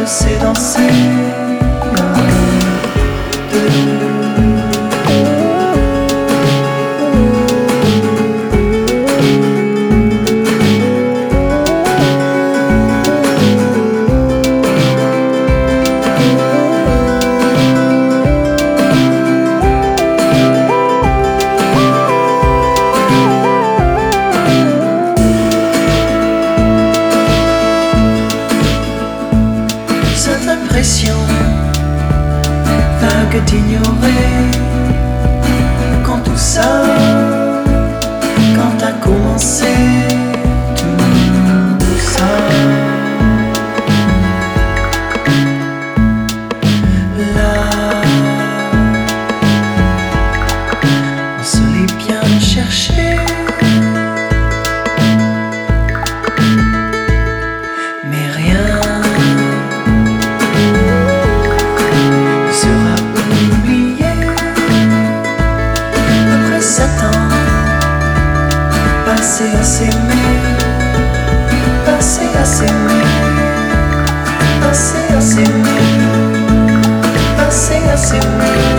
de ces danser. Cette impression vague d'ignorer quand tout ça, quand a commencé tout ça. Là, on se l'est bien cherché, mais rien sera oublié. Après 7 ans passé à s'aimer, passé à s'aimer, passé à s'aimer, passé à s'aimer.